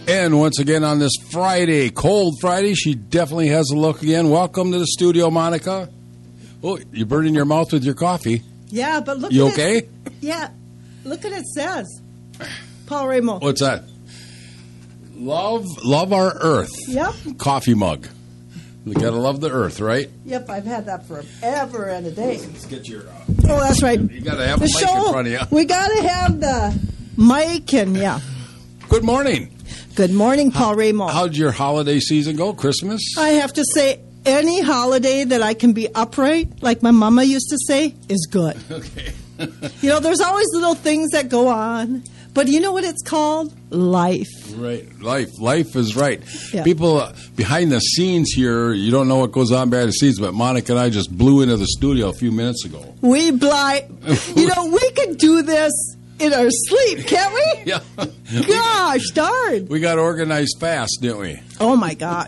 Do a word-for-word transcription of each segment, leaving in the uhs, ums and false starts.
And once again on this Friday, cold Friday, she definitely has a look again. Welcome to the studio, Monica. Oh, you're burning your mouth with your coffee. Yeah, but look You at okay? it. Yeah, look at it says. Paul Ramo. What's that? Love, love our earth. Yep. Coffee mug. You gotta love the earth, right? Yep, I've had that forever and a day. Let's get your. Uh, Oh, that's right. you gotta have The a mic show, in front of you. we got to have the mic and, yeah. Good morning. Good morning, Paul Ramo. How'd your holiday season go? Christmas? I have to say, any holiday that I can be upright, like my mama used to say, is good. Okay. You know, there's always little things that go on, but you know what it's called? Life. Right. Life. Life is right. Yeah. People uh, behind the scenes here, you don't know what goes on behind the scenes, but Monica and I just blew into the studio a few minutes ago. We blind. You know, we could do this in our sleep, can't we? Yeah. Gosh darn. We got organized fast, didn't we? Oh, my gosh.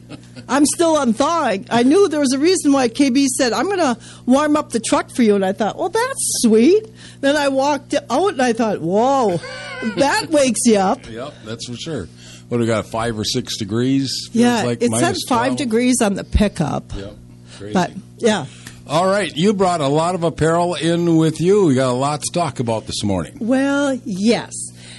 I'm still unthawing. I knew there was a reason why K B said, I'm going to warm up the truck for you. And I thought, well, that's sweet. Then I walked out and I thought, whoa, that wakes you up. Yep, that's for sure. What, we got five or six degrees? Feels Yeah, like it said minus five twelve. degrees on the pickup. Yep, crazy. But, yeah. All right, you brought a lot of apparel in with you. We got a lot to talk about this morning. Well, yes.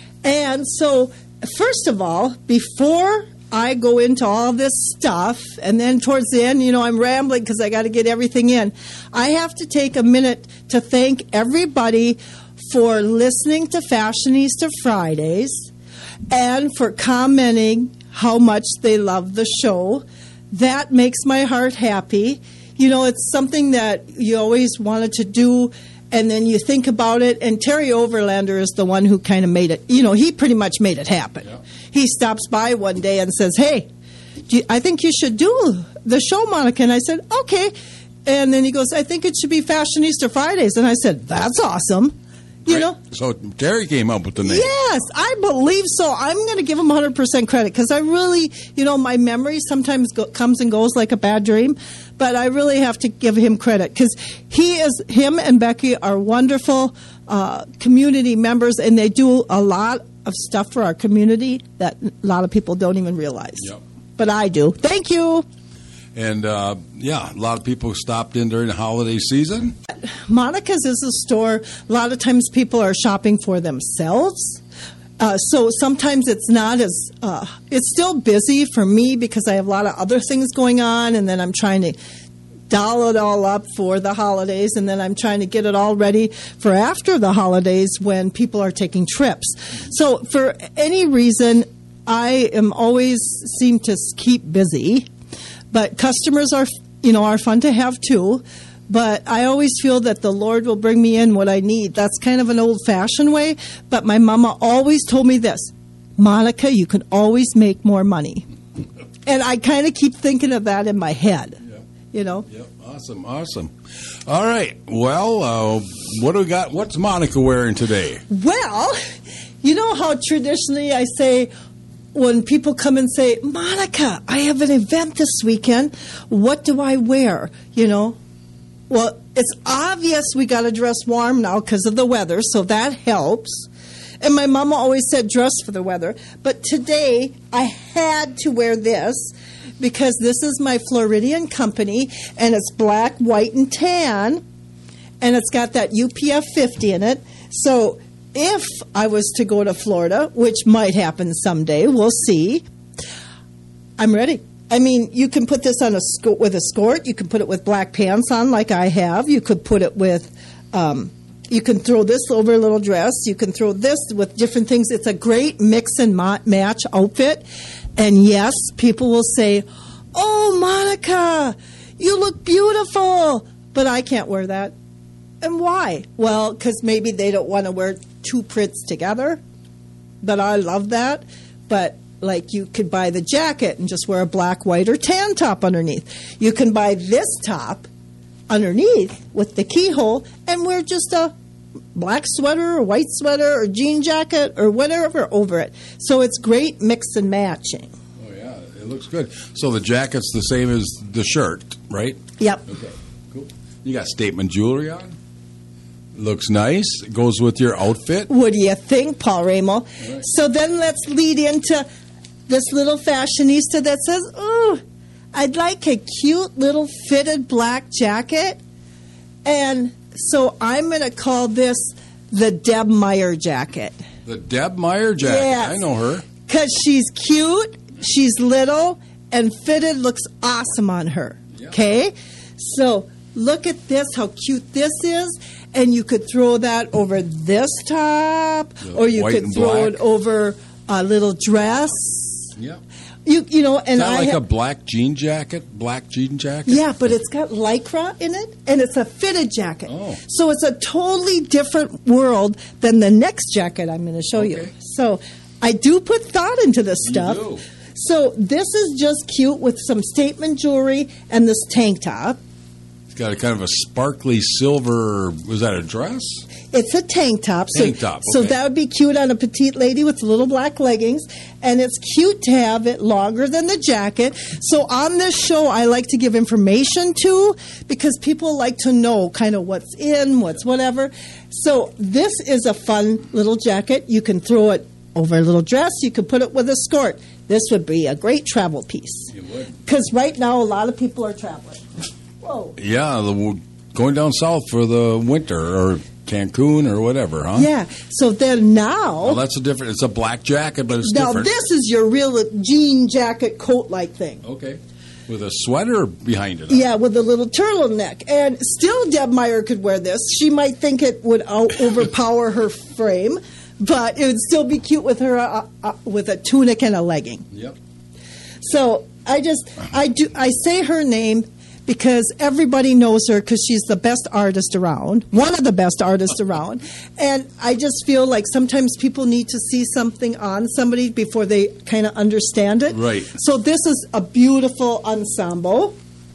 And so, first of all, before I go into all this stuff, and then towards the end, you know, I'm rambling because I got to get everything in, I have to take a minute to thank everybody for listening to Fashionista Fridays and for commenting how much they love the show. That makes my heart happy. You know, it's something that you always wanted to do, and then you think about it, and Terry Overlander is the one who kind of made it, you know, he pretty much made it happen. Yeah. He stops by one day and says, hey, do you, I think you should do the show, Monica. And I said, okay. And then he goes, I think it should be Fashionista Fridays. And I said, that's awesome. You Right. know? So Terry came up with the name. Yes, I believe so. I'm going to give him one hundred percent credit because I really, you know, my memory sometimes go, comes and goes like a bad dream, but I really have to give him credit because he is, him and Becky are wonderful uh, community members, and they do a lot of stuff for our community that a lot of people don't even realize. Yep. But I do. Thank you. And, uh, yeah, a lot of people stopped in during the holiday season. Monica's is a store. A lot of times people are shopping for themselves. Uh, so sometimes it's not as, uh, it's still busy for me because I have a lot of other things going on, and then I'm trying to doll it all up for the holidays, and then I'm trying to get it all ready for after the holidays when people are taking trips. So for any reason, I am always seem to keep busy. But customers are, you know, are fun to have too. But I always feel that the Lord will bring me in what I need. That's kind of an old-fashioned way. But my mama always told me this, Monica, you can always make more money. And I kind of keep thinking of that in my head, Yep. you know. Yep, awesome, awesome. All right, well, uh, what do we got? What's Monica wearing today? Well, you know how traditionally I say, when people come and say, Monica, I have an event this weekend. What do I wear? You know, well, it's obvious we got to dress warm now because of the weather, so that helps. And my mama always said dress for the weather. But today I had to wear this because this is my Floridian company, and it's black, white, and tan, and it's got that U P F fifty in it. So if I was to go to Florida, which might happen someday, we'll see, I'm ready. I mean, you can put this on a sk- with a skirt. You can put it with black pants on like I have. You could put it with, um, you can throw this over a little dress. You can throw this with different things. It's a great mix and ma- match outfit. And yes, people will say, oh, Monica, you look beautiful. But I can't wear that. And why? Well, because maybe they don't want to wear two prints together. But I love that. But like you could buy the jacket and just wear a black, white, or tan top underneath. You can buy this top underneath with the keyhole and wear just a black sweater or white sweater or jean jacket or whatever over it. So it's great mix and matching. Oh, yeah, it looks good. So the jacket's the same as the shirt, right? Yep. Okay, cool. You got statement jewelry on? Looks nice. Goes with your outfit. What do you think, Paul Ramo? Right. So then let's lead into this little fashionista that says, "Ooh, I'd like a cute little fitted black jacket." And so I'm going to call this the Deb Meyer jacket. The Deb Meyer jacket. Yes. I know her. Because she's cute, she's little, and fitted looks awesome on her. Yeah. Okay? So look at this, how cute this is. And you could throw that over this top, The or you white could and throw black. it over a little dress. Yeah. You you know, and Is that I like ha- a black jean jacket? Black jean jacket? yeah, but it's got lycra in it, and it's a fitted jacket. Oh. So it's a totally different world than the next jacket I'm going to show you. Okay. So I do put thought into this You stuff. do. So this is just cute with some statement jewelry and this tank top. It's got a kind of a sparkly silver. Was that a dress? It's a tank top. So, Tank top, so okay. that would be cute on a petite lady with little black leggings. And it's cute to have it longer than the jacket. So on this show, I like to give information to because people like to know kind of what's in, what's whatever. So this is a fun little jacket. You can throw it over a little dress. You could put it with a skirt. This would be a great travel piece. You would. Because right now, a lot of people are traveling. Whoa. Yeah, the, going down south for the winter or Cancun or whatever, huh? Yeah. So then now. Well, that's a different. It's a black jacket, but it's Now, different. this is your real jean jacket coat-like thing. Okay. With a sweater behind it. huh? Yeah, with a little turtleneck. And still, Deb Meyer could wear this. She might think it would out- overpower her frame, but it would still be cute with her uh, uh, with a tunic and a legging. Yep. So I just I do I say her name because everybody knows her because she's the best artist around, one of the best artists around. And I just feel like sometimes people need to see something on somebody before they kind of understand it. Right. So this is a beautiful ensemble.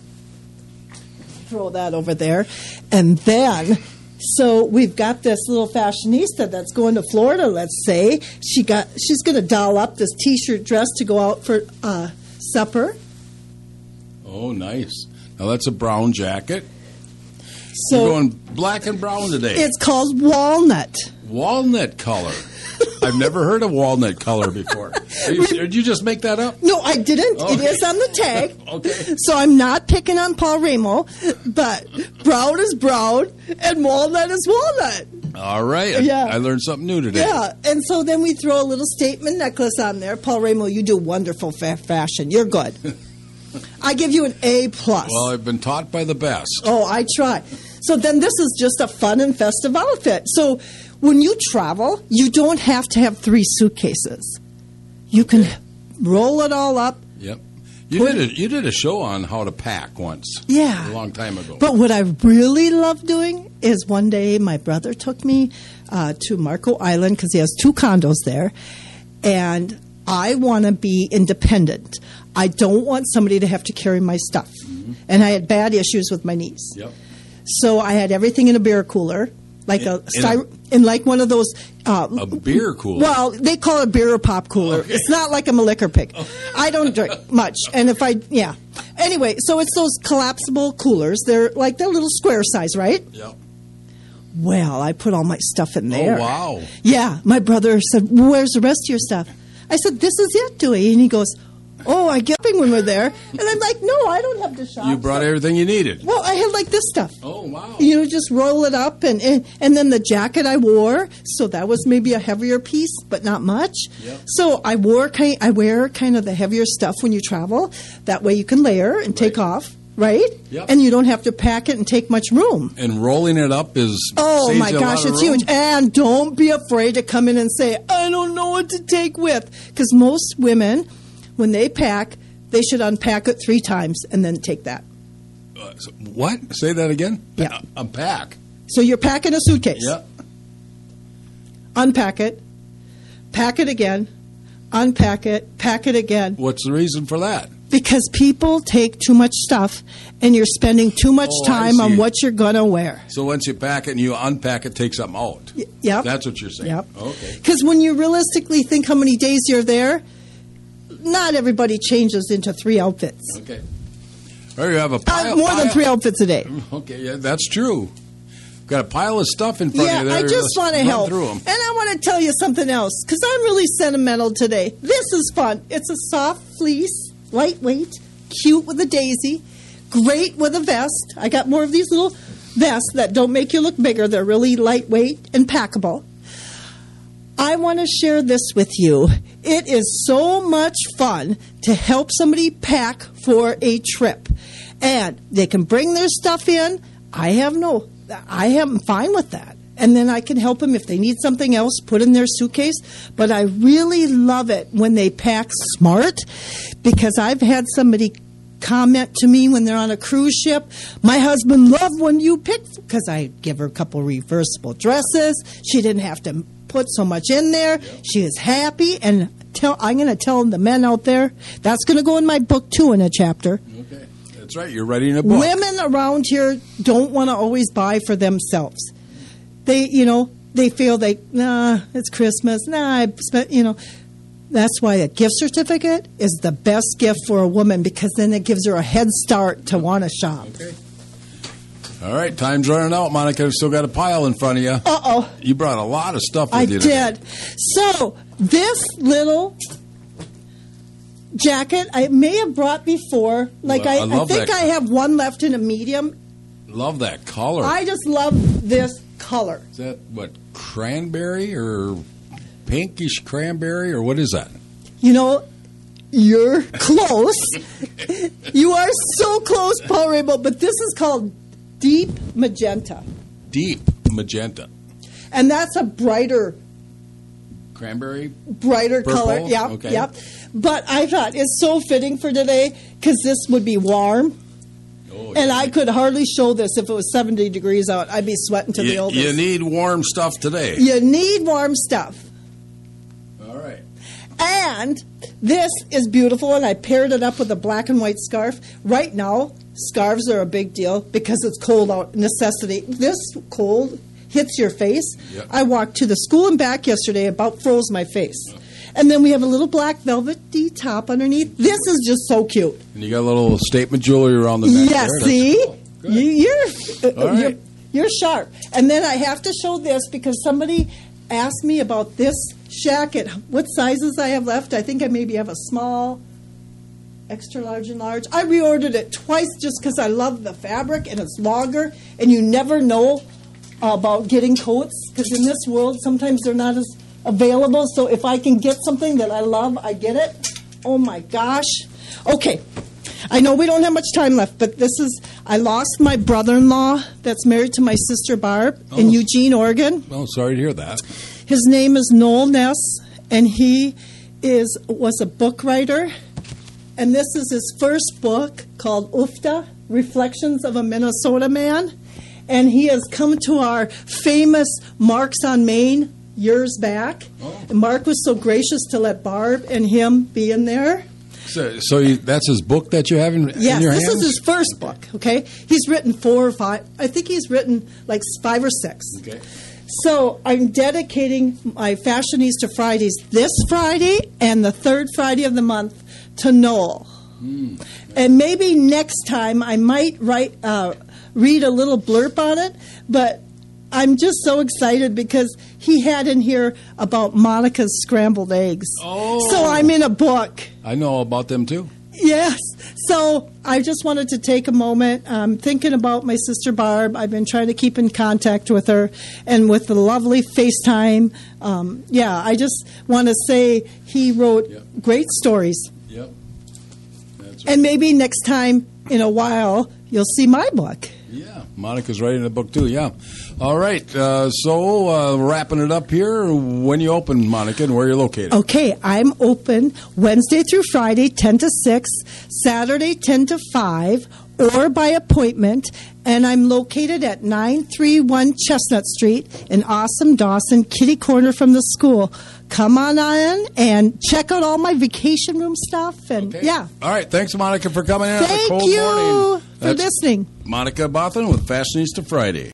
Throw that over there. And then, so we've got this little fashionista that's going to Florida, let's say. She got, she's going to doll up this T-shirt dress to go out for uh, supper. Oh, nice. Now that's a brown jacket. So You're going black and brown today. it's called walnut. Walnut color. I've never heard of walnut color before. Are you- did you just make that up? No, I didn't. It Okay. is on the tag. Okay. So I'm not picking on Paul Ramo, but brown is brown and walnut is walnut. All right. I, Yeah. I learned something new today. Yeah, and so then we throw a little statement necklace on there. Paul Ramo, you do wonderful fa- fashion. You're good. I give you an A plus. Well, I've been taught by the best. Oh, I try. So then this is just a fun and festive outfit. So when you travel, you don't have to have three suitcases. You can roll it all up. Yep. You Put- did a, you did a show on how to pack once. Yeah. A long time ago. But what I really love doing is one day my brother took me uh, to Marco Island because he has two condos there, and I want to be independent. I don't want somebody to have to carry my stuff. Mm-hmm. And I had bad issues with my knees. Yep. So I had everything in a beer cooler, like In- a, in styro- in like one of those. Uh, A beer cooler. Well, they call it a beer or pop cooler. Okay. It's not like I'm a liquor pick. I don't drink much, and if I, yeah. Anyway, so it's those collapsible coolers. They're like they're little square size, right? Yep. Well, I put all my stuff in there. Oh, wow. Yeah, my brother said, "Where's the rest of your stuff?" I said, "This is it, Dewey." And he goes, "Oh, I get it when we're there." And I'm like, "No, I don't have to shop." You brought So- everything you needed. Well, I had like this stuff. Oh, wow. You know, just roll it up, and, and and then the jacket I wore, so that was maybe a heavier piece, but not much. Yep. So I wore kind, I wear kind of the heavier stuff when you travel. That way you can layer and take Right. off, right? Yep. And you don't have to pack it and take much room. And rolling it up is Oh saves my you a gosh, lot of it's room. huge! And don't be afraid to come in and say, "I don't know what to take with," because most women, when they pack, they should unpack it three times and then take that. Uh, so- what? Say that again? Yeah. A, a pack. So you're packing a suitcase. Yeah. Unpack it, pack it again, unpack it, pack it again. What's the reason for that? Because people take too much stuff and you're spending too much Oh, I time on see. what you're going to wear. So once you pack it and you unpack it, take something out. Y- Yep. That's what you're saying. Yep. Okay. Because when you realistically think how many days you're there, not everybody changes into three outfits. Okay. Or you have a Uh, pile. more than pile- three outfits a day. Okay, yeah, that's true. got a pile of stuff in front Yeah, of you there. I just Let's want to run help. through 'em. And I want to tell you something else, because I'm really sentimental today. This is fun. It's a soft fleece, lightweight, cute with a daisy, great with a vest. I got more of these little vests that don't make you look bigger. They're really lightweight and packable. I want to share this with you. It is so much fun to help somebody pack for a trip. And they can bring their stuff in. I have no, I am fine with that. And then I can help them if they need something else, put in their suitcase. But I really love it when they pack smart, because I've had somebody comment to me when they're on a cruise ship, my husband loved when you picked, because I give her a couple reversible dresses. She didn't have to put so much in there. She is happy. And tell, I'm going to tell the men out there, that's going to go in my book too in a chapter. Okay. That's right. You're writing a book. Women around here don't want to always buy for themselves. They, you know, they feel like, nah, it's Christmas. Nah, I spent, you know. That's why a gift certificate is the best gift for a woman, because then it gives her a head start to want to shop. Okay. All right, time's running out, Monica. We've still got a pile in front of you. Uh-oh. You brought a lot of stuff with I you today. did. So, this little jacket I may have brought before. Like, Well, I I, I, love think that. I have one left in a medium. Love that color. I just love this color. Is that, what, cranberry or pinkish cranberry, or what is that? You know, you're close. You are so close, Paul Rainbow, but this is called deep magenta. Deep magenta. And that's a brighter, Cranberry? brighter Purple? color. Yeah, Okay. yep. But I thought it's so fitting for today, because this would be warm. Oh, And yeah. I could hardly show this if it was seventy degrees out. I'd be sweating to the you, oldest. you need warm stuff today. You need warm stuff. All right. And this is beautiful, and I paired it up with a black and white scarf. Right now, scarves are a big deal because it's cold out, necessity. This cold hits your face. Yep. I walked to the school and back yesterday, about froze my face. Yep. And then we have a little black velvety top underneath. This is just so cute. And you got a little statement jewelry around the neck Yes, there. That's see? cool. Good. You, you're, All right. you're you're sharp. And then I have to show this because somebody asked me about this jacket, what sizes I have left. I think I maybe have a small, extra large, and large. I reordered it twice just because I love the fabric and it's longer, and you never know about getting coats, because in this world sometimes they're not as available. So if I can get something that I love, I get it. Oh my gosh. Okay. I know we don't have much time left, but this is, I lost my brother-in-law that's married to my sister Barb in Oh. Eugene, Oregon. Oh, sorry to hear that. His name is Noel Ness, and he is was a book writer. And this is his first book called Ufta, Reflections of a Minnesota Man. And he has come to our famous Marks on Main years back. Oh. And Mark was so gracious to let Barb and him be in there. So, so you, that's his book that you have in, Yes, in your this hands? is his first book, okay? He's written four or five. I think he's written like five or six. Okay. So I'm dedicating my Fashionista Fridays this Friday and the third Friday of the month to Noel. Mm. And maybe next time I might write, uh, read a little blurb on it, but I'm just so excited because he had in here about Monica's scrambled eggs. Oh. So I'm in a book. I know all about them, too. Yes. So I just wanted to take a moment. I'm thinking about my sister Barb. I've been trying to keep in contact with her, and with the lovely FaceTime. Um, yeah, I just want to say he wrote Yep. great stories. Yep. That's right. And maybe next time in a while, you'll see my book. Yeah, Monica's writing a book, too, yeah. All right, uh, so uh, wrapping it up here, when you open, Monica, and where you're located? Okay, I'm open Wednesday through Friday, ten to six, Saturday, ten to five, or by appointment, and I'm located at nine thirty-one Chestnut Street in Awesome Dawson, kitty corner from the school. Come on in and check out all my vacation room stuff, and Okay. yeah. All right, thanks, Monica, for coming in on a Thank cold you morning. for listening. Monica Bothan with Fashionista Friday.